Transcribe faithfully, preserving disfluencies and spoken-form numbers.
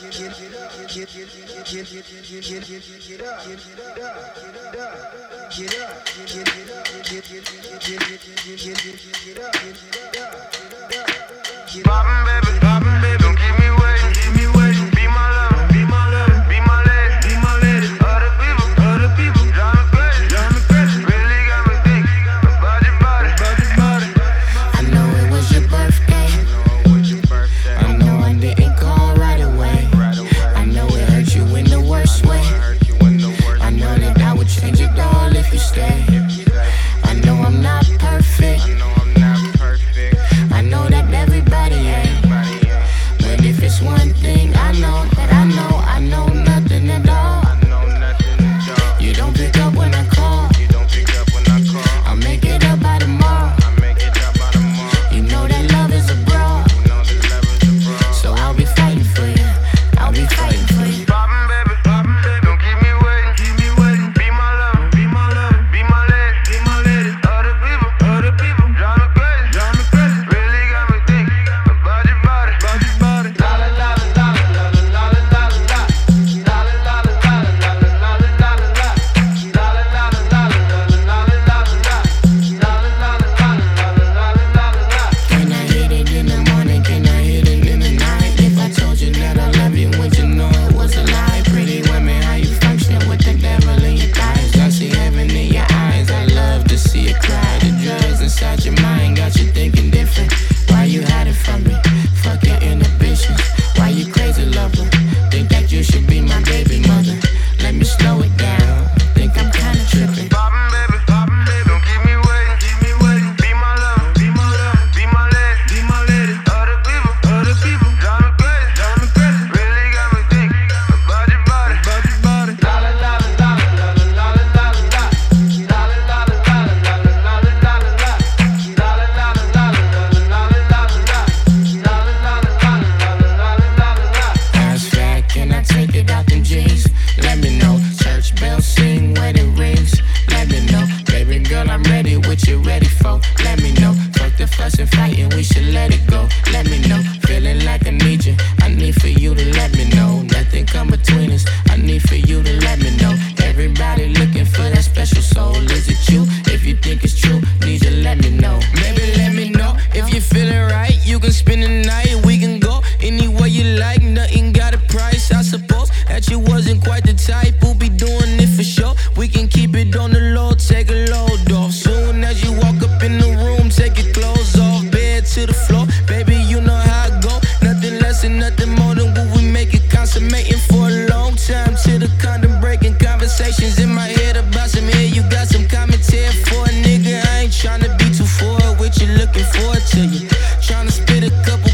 Poppin', baby, poppin', baby, don't keep me waiting, keep me waiting. Be my lover, be my lover, be my lady, be my lady. Other people, other people, drive me crazy, drive me crazy. Really got me thinking about your body, about your body. I know it was your birthday. I know I didn't call right away. I know it hurt you in the worst way. I know that I would change it all if you stay. I know I'm not perfect. I know that everybody ain't. But if it's one thing I know, that I know, I know nothing at all. You don't pick up when I call. I'll make it up by tomorrow. You know that love is a broad. So I'll be fighting for you. I'll be fighting for you. Poppin', baby, poppin', baby, don't keep me waiting, keep me waiting. Be my lover, be my lover, be my lady, be my lady. Other people, other people, drive me crazy, drive me crazy. Really got me thinking about your body, about your body. La la la la la la la la la la. La la la la la la la la la la. La la la la la la la la la la. La la la la la la la la la. Can I hit it in the morning? Can I hit it in the night? If I told you that I love you, would you know it was a lie? Pretty women, how you function with the devil in your thighs? I see heaven in your eyes. I love to see you cry. The drugs inside your mind got you thinking different. Why you hide it from me? Fuck your inhibitions. Why you crazy lover? Think that you should be my baby mother. Let me slow it down. Think I'm kinda tripping. Poppin', baby, poppin', baby, don't keep me waiting, keep me waiting. Be my lover, be my lover, be my lady, be my lady. Other people, other people, drive me crazy, drive me crazy. Really got me thinking about your body, about your body. La la la la la la la la la la. La la la la la la la la la la la. La la la la la la la la la la. La la la la la la la la la. Fast fat, can I take it out them jeans? Let me know. Church bells sing, wedding rings. Let me know. Baby girl, I'm ready. What you ready for? Let me know. Fuck the fuss and fighting, we should let it go. Let me know. Feeling like I need you. I need for you to let me know. Nothing come between us. I need for you to let me know. Everybody looking for that special soul. Is it you? If you think it's true, need you let me know. Baby, let me know. If you're feeling right, you can spend the night. We can go anywhere you like. Nothing got a price. I suppose that you wasn't quite the type who be doing it for sure. We can keep it on the low, take a load off. Soon as you walk up in the room, take your clothes off. Bed to the floor, baby, you know how I go. Nothing less and nothing more than what we make it. Consummating for a long time. To the condom breaking conversations in my head about some here. You got some commentary for a nigga. I ain't tryna be too forward with you, looking forward to you. Tryna spit a couple